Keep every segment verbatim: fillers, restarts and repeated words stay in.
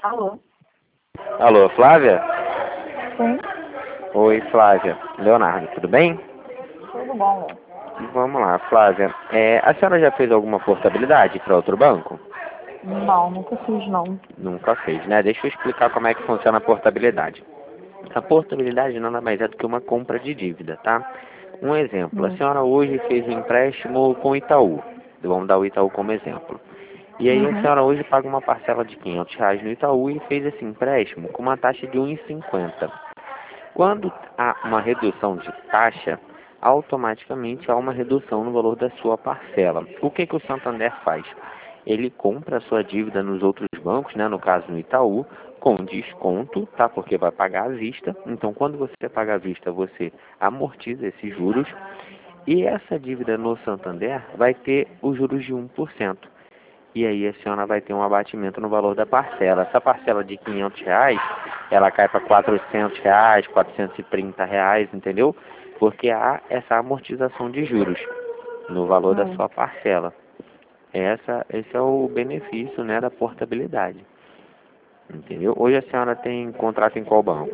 Alô? Alô, Flávia? Sim, Oi, Flávia. Leonardo, tudo bem? tudo bom, Léo? Vamos lá, Flávia. É, a senhora já fez alguma portabilidade para outro banco? Não, nunca fiz, não. Nunca fez, né? Deixa eu explicar como é que funciona a portabilidade. A portabilidade nada mais é do que uma compra de dívida, tá? Um exemplo, a Hum. senhora hoje fez um empréstimo com o Itaú. Vamos dar o Itaú como exemplo. E aí a Uhum. senhora hoje paga uma parcela de quinhentos reais no Itaú e fez esse empréstimo com uma taxa de um vírgula cinquenta. Quando há uma redução de taxa, automaticamente há uma redução no valor da sua parcela. O que que o Santander faz? Ele compra a sua dívida nos outros bancos, né, no caso no Itaú, com desconto, tá? Porque vai pagar à vista. Então, quando você paga à vista, você amortiza esses juros. E essa dívida no Santander vai ter os juros de um por cento. E aí a senhora vai ter um abatimento no valor da parcela. Essa parcela de quinhentos reais, ela cai para quatrocentos reais, quatrocentos e trinta reais, entendeu? Porque há essa amortização de juros no valor da Hum. sua parcela. Essa, esse é o benefício, né, da portabilidade. Entendeu? Hoje a senhora tem contrato em qual banco?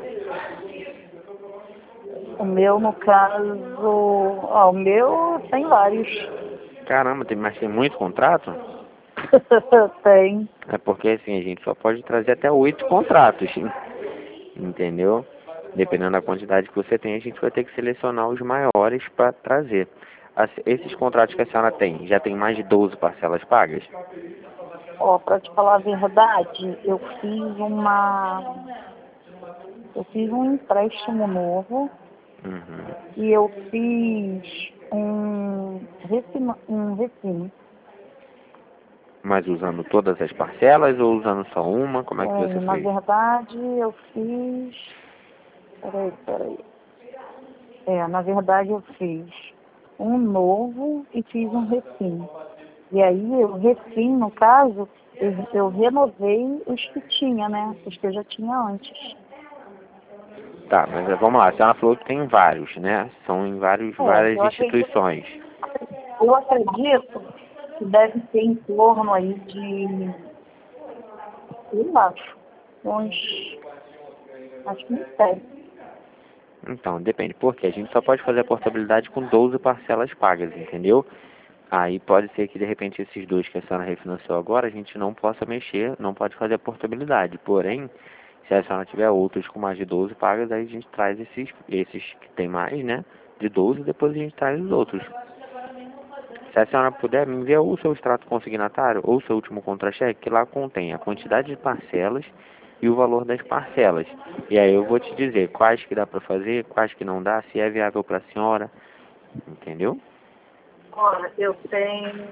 O meu, no caso... Ó, o meu tem vários. Caramba, tem, mas tem muito contrato? Tem. É porque assim, a gente só pode trazer até oito contratos, entendeu? Dependendo da quantidade que você tem, a gente vai ter que selecionar os maiores para trazer. As- Esses contratos que a senhora tem, já tem mais de doze parcelas pagas? Ó, pra te falar a verdade, eu fiz uma... Eu fiz um empréstimo novo Uhum. e eu fiz um refino, um refino. Mas usando todas as parcelas ou usando só uma? Como é que você É, na fez? verdade, eu fiz... Peraí, peraí. É, na verdade, eu fiz um novo e fiz um refim. E aí, o refim, no caso, eu, eu renovei os que tinha, né? Os que eu já tinha antes. Tá, mas eh, vamos lá, a senhora falou que tem vários, né? São em vários, É, várias eu acredito, instituições. eu acredito que deve ter em torno aí de, eu acho, uns, acho que uns dez. Então, depende, porque a gente só pode fazer a portabilidade com doze parcelas pagas, entendeu? Aí pode ser que de repente esses dois que a senhora refinanciou agora, a gente não possa mexer, não pode fazer a portabilidade. Porém, se a senhora tiver outros com mais de doze pagas, aí a gente traz esses, esses que tem mais, né? De doze, e depois a gente traz os outros. Se a senhora puder, me enviar o seu extrato consignatário ou o seu último contra-cheque, que lá contém a quantidade de parcelas e o valor das parcelas. E aí eu vou te dizer quais que dá para fazer, quais que não dá, se é viável para a senhora, entendeu? Olha, eu tenho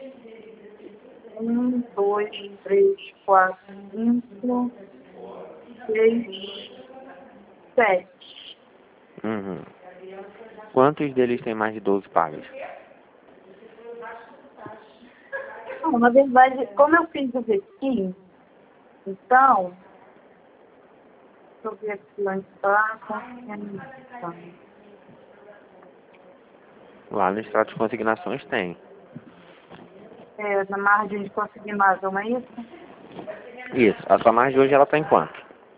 um, dois, três, quatro, cinco, seis, sete. Uhum. Quantos deles têm mais de doze pagas? Não, na verdade, como eu fiz o refim, então, deixa eu ver aqui onde está, consignação. Lá no extrato de consignações tem. É, na margem de consignação, não é isso? Isso. A sua margem hoje ela tá em quanto?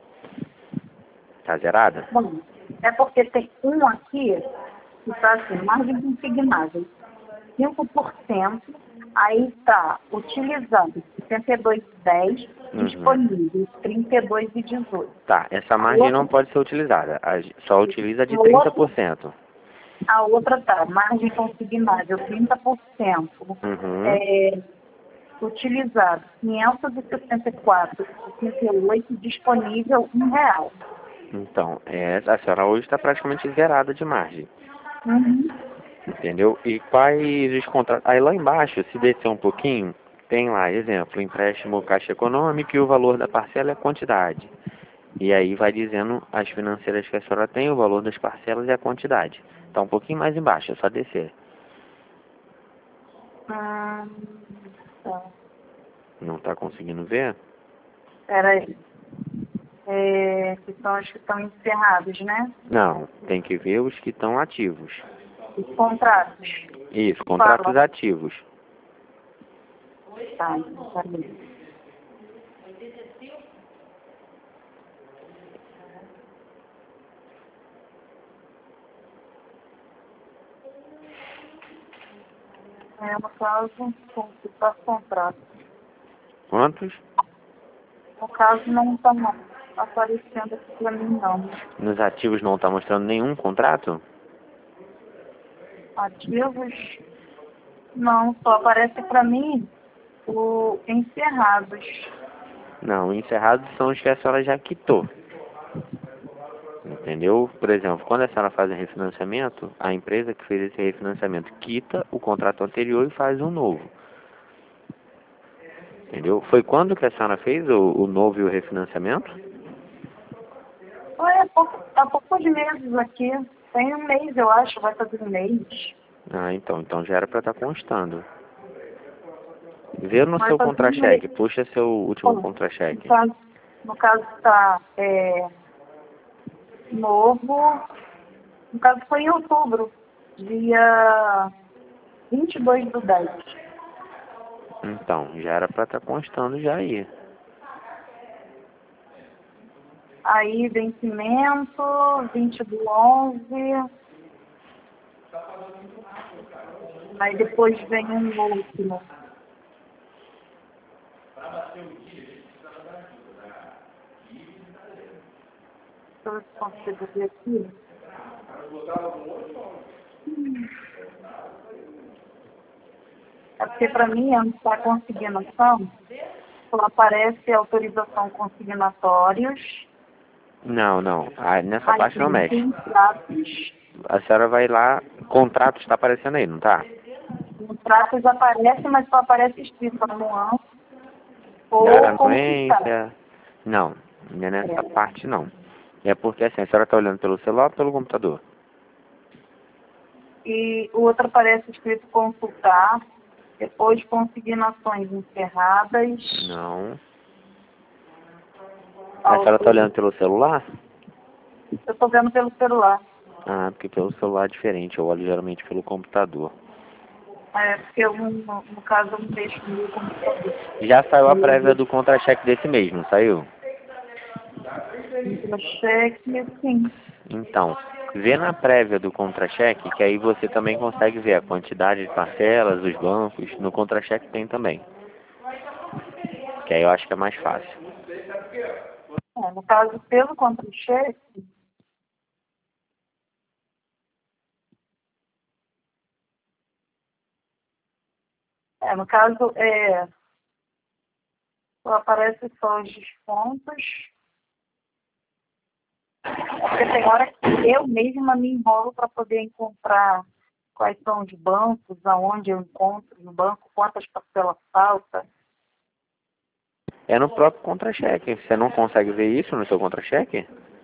Tá zerada? Bom, é porque tem um aqui que está assim, margem consignável, cinco por cento, aí está utilizado setenta e dois e dez, Uhum. disponível trinta e dois e dezoito. Tá, essa A margem outra, não pode ser utilizada. A ge- só utiliza a de trinta outra, por cento. a outra tá, margem consignável trinta por cento, Uhum. é, utilizado quinhentos e sessenta e quatro e setenta e oito, disponível um real. Então, é, a senhora hoje está praticamente zerada de margem. Uhum. Entendeu? E quais os contratos? Aí lá embaixo, se descer um pouquinho, tem lá, exemplo, empréstimo Caixa Econômica e o valor da parcela é a quantidade. E aí vai dizendo as financeiras que a senhora tem, o valor das parcelas e a quantidade. Tá um pouquinho mais embaixo, é só descer. Hum, tá. Não está conseguindo ver? Peraí. É, que são os que estão encerrados, né? Não, tem que ver os que estão ativos. Os contratos. Isso, Fala. contratos ativos. Tá, então tá bem. É, no caso, consultar contrato. Quantos? No caso, não está aparecendo aqui para mim, não. Nos ativos não está mostrando nenhum contrato? Ativos, não, só aparece para mim o encerrados. Não, encerrados são os que a senhora já quitou. Entendeu? Por exemplo, quando a senhora faz um refinanciamento, a empresa que fez esse refinanciamento quita o contrato anterior e faz um novo. Entendeu? Foi quando que a senhora fez o, o novo e o refinanciamento? Foi há, pouco, há poucos meses aqui. Tem um mês, eu acho, vai fazer um mês. Ah, então, então já era para estar constando. Vê no Vai seu fazer um contra-cheque, mês. puxa seu último Bom, no contra-cheque. caso, no caso está é, novo. No caso foi em outubro, dia vinte e dois do dez. Então, já era para estar constando já aí. Aí vencimento, vinte do onze. Aí depois vem um último. Deixa eu ver se consigo ver aqui. É porque para mim, antes da consignação, só aparece autorização consignatórios. Não, não. Ah, nessa Aí parte não tem mexe. contratos. A senhora vai lá, contrato está aparecendo aí, não tá? Contratos aparece, mas só aparece escrito anual Dar ou consultar. anuência. Não, não é nessa parte não. É porque assim, a senhora está olhando pelo celular ou pelo computador? E o outro aparece escrito consultar, depois consignações encerradas. Não. A senhora está olhando pelo celular? Eu estou vendo pelo celular. Ah, porque pelo celular é diferente, eu olho geralmente pelo computador. É, porque eu, no, no caso, eu não deixo no meu computador. Já saiu a prévia do contra-cheque desse mês, não saiu? No cheque, sim. Então, vê na prévia do contra-cheque, que aí você também consegue ver a quantidade de parcelas, os bancos. No contra-cheque tem também. Que aí eu acho que é mais fácil. É, no caso, pelo contra-cheque, é, no caso, é, só aparece só os descontos. É porque tem hora que eu mesma me enrolo para poder encontrar quais são os bancos, aonde eu encontro no banco, quantas parcelas faltam. É no próprio contra-cheque. Você não consegue ver isso no seu contra-cheque?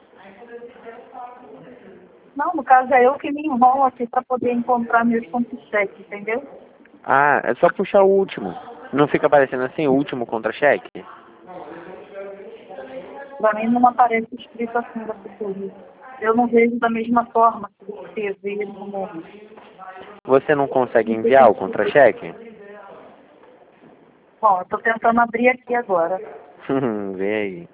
Não, no caso é eu que me enrolo aqui para poder encontrar meus contra-cheques, entendeu? Ah, é só puxar o último. Não fica aparecendo assim, o último contra-cheque? Para mim não aparece escrito assim da pessoa. Eu não vejo da mesma forma que você vê no mundo. Você não consegue enviar o contra-cheque? Bom, eu estou tentando abrir aqui agora. Vê aí.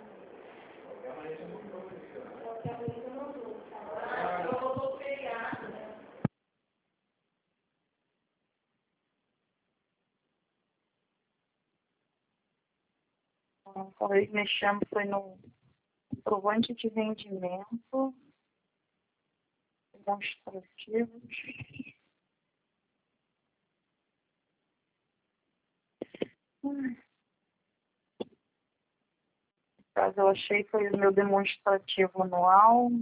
Então, eles mexendo foi no comprovante de rendimento, demonstrativos. Hum, no caso, eu achei que foi o meu demonstrativo anual.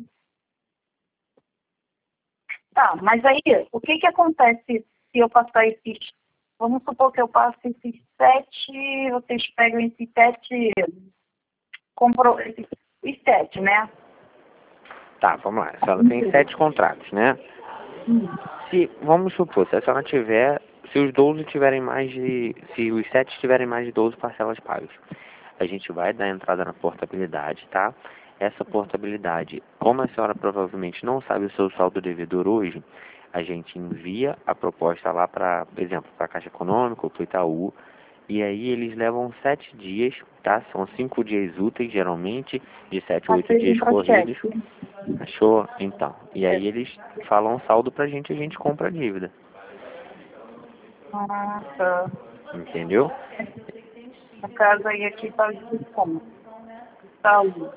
Tá, mas aí, o que que acontece se eu passar esses... Vamos supor que eu passe esses sete, vocês pegam esses sete... Compro, esses, os sete, né? Tá, vamos lá. A senhora tem sete contratos, né? Hum. Se, vamos supor, se a senhora tiver, se os doze tiverem mais de, se os sete tiverem mais de doze parcelas pagas, a gente vai dar entrada na portabilidade, tá? Essa portabilidade, como a senhora provavelmente não sabe o seu saldo devedor hoje, a gente envia a proposta lá para, por exemplo, para a Caixa Econômica ou para o Itaú, e aí eles levam sete dias, tá? São cinco dias úteis, geralmente, de sete a oito Passei dias para corridos. cheque. Achou? Então. E aí eles falam um saldo pra gente e a gente compra a dívida. Ah, tá. Entendeu? No caso aí aqui tá de como? Saúde.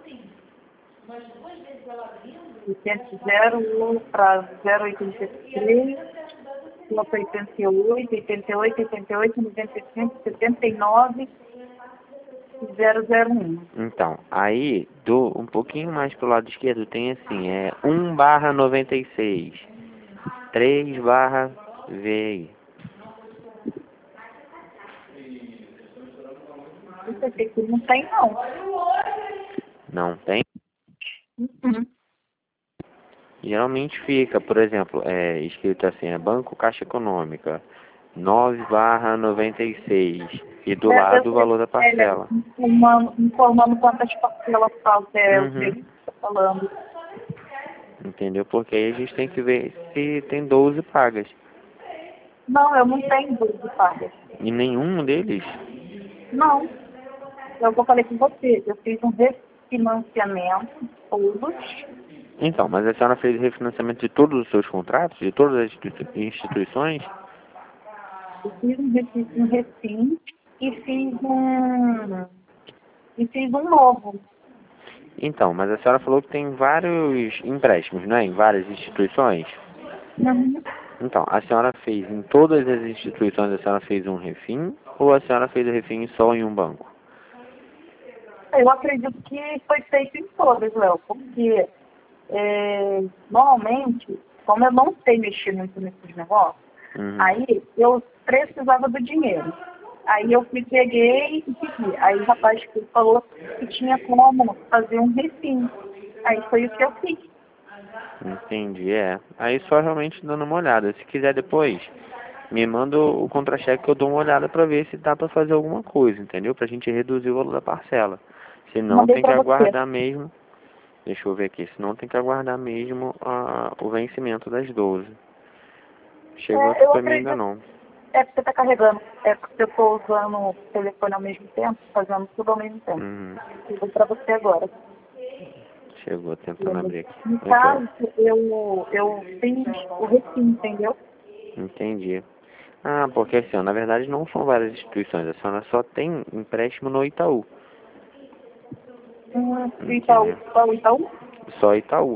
Zero, prazo zero oitenta e três, bloco oitenta e oito, oitenta e oito, oitenta e oito, noventa e cinco, setenta e nove, zero zero um. Então, aí, do, um pouquinho mais pro lado esquerdo, tem assim, é um barra noventa e seis, três barra V. Isso aqui não tem, não. Não tem? Uhum. Geralmente fica, por exemplo, é escrito assim, é Banco Caixa Econômica, nove barra noventa e seis, e do É, eu lado o sei, valor da é, parcela. informando, informando quantas parcelas falta, é o que Uhum. ele está falando. Entendeu? Porque aí a gente tem que ver se tem doze pagas. Não, eu não tenho dúvida de pagas. E nenhum deles? Não, é o que eu falei com você. Eu fiz um refinanciamento, todos. Então, mas a senhora fez o refinanciamento de todos os seus contratos, de todas as institui- instituições? Eu fiz um refin, um refin e fiz um e fiz um novo. Então, mas a senhora falou que tem vários empréstimos, não é? Em várias instituições? Uhum. Então, a senhora fez em todas as instituições, a senhora fez um refim ou a senhora fez o refim só em um banco? Eu acredito que foi feito em todas, Léo, porque é, normalmente, como eu não sei mexer muito nesses negócios, Uhum. aí eu precisava do dinheiro. Aí eu me peguei e pedi. Aí o rapaz que falou que tinha como fazer um refim. Aí foi o que eu fiz. Entendi, é. Aí só realmente dando uma olhada. Se quiser depois, me manda o contra-cheque que eu dou uma olhada pra ver se dá pra fazer alguma coisa, entendeu? Pra gente reduzir o valor da parcela. Se não, Mandei tem que para você. aguardar mesmo. Deixa eu ver aqui. Se não, tem que aguardar mesmo a, o vencimento das doze. Chegou É, aqui eu pra mim ainda acredito. não. É porque você está carregando. É porque eu estou usando o telefone ao mesmo tempo, fazendo tudo ao mesmo tempo. Uhum. Chegou para você agora. Chegou, tentando abrir aqui. No Aqui, ó. caso, eu, eu fiz o refim, entendeu? Entendi. Ah, porque assim, ó, na verdade não são várias instituições, a senhora só tem empréstimo no Itaú. Hum, Itaú, Entendeu? Itaú, Itaú. Só Itaú.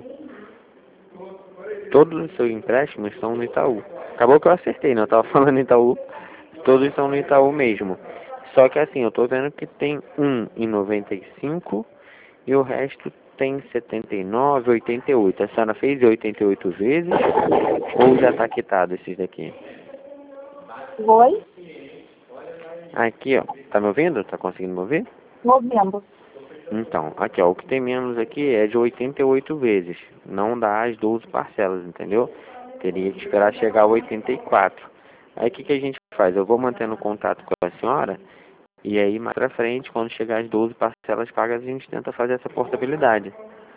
Todos os seus empréstimos estão no Itaú. Acabou que eu acertei, né? Eu tava falando Itaú, todos estão no Itaú mesmo. Só que assim, eu tô vendo que tem um em noventa e cinco e o resto tem setenta e nove, oitenta e oito. A senhora fez oitenta e oito vezes ou já tá quitado esses daqui? Oi? Aqui, ó. Tá me ouvindo? Tá conseguindo me ouvir? Estou vendo. Então, aqui ó, o que tem menos aqui é de oitenta e oito vezes, não dá as doze parcelas, entendeu? Teria que esperar chegar a oitenta e quatro. Aí o que, que a gente faz? Eu vou mantendo contato com a senhora, e aí mais pra frente, quando chegar as doze parcelas pagas, a gente tenta fazer essa portabilidade,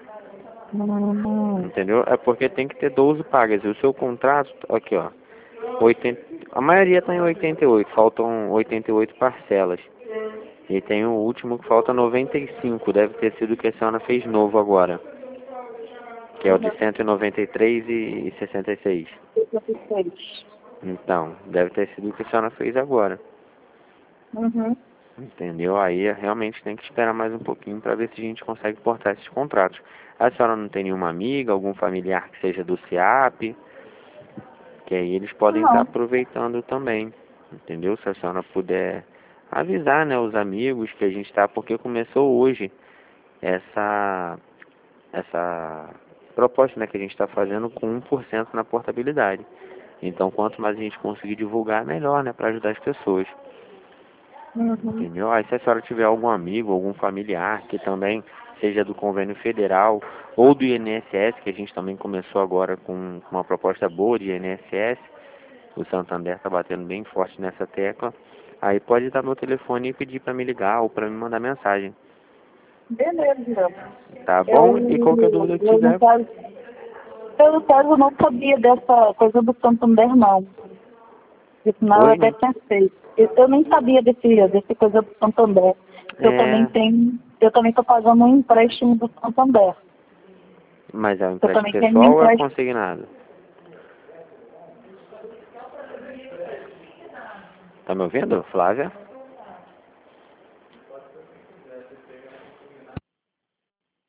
Hum, entendeu? É porque tem que ter doze pagas, e o seu contrato, aqui ó, oitenta, a maioria está em oitenta e oito, faltam oitenta e oito parcelas. E tem o último que falta noventa e cinco, deve ter sido o que a senhora fez novo agora, que é o de cento e noventa e três e sessenta e seis. sessenta e seis. Então, deve ter sido o que a senhora fez agora. Uhum. Entendeu? Aí realmente tem que esperar mais um pouquinho para ver se a gente consegue portar esses contratos. A senhora não tem nenhuma amiga, algum familiar que seja do SEAP, que aí eles podem estar Não. aproveitando também. Entendeu? Se a senhora puder avisar, né, os amigos que a gente está, porque começou hoje essa essa proposta, né, que a gente está fazendo com um por cento na portabilidade. Então, quanto mais a gente conseguir divulgar, melhor, né, para ajudar as pessoas. Uhum. Entendeu? Aí se a senhora tiver algum amigo, algum familiar que também seja do convênio federal ou do I N S S, que a gente também começou agora com uma proposta boa de I N S S, o Santander está batendo bem forte nessa tecla, aí pode dar meu telefone e pedir para me ligar ou para me mandar mensagem. Beleza, Léo. Tá Eu, bom? E qualquer dúvida que eu, no tiver, caso, eu, no caso, não sabia dessa coisa do Santander, não. Porque senão eu oi? até pensei. Eu, eu nem sabia desse, desse coisa do Santander. Eu também É, tenho, eu também estou pagando um empréstimo do Santander. mas é um Eu empréstimo também tenho um pessoal ou é empréstimo. consignado? Tá me ouvindo, Flávia?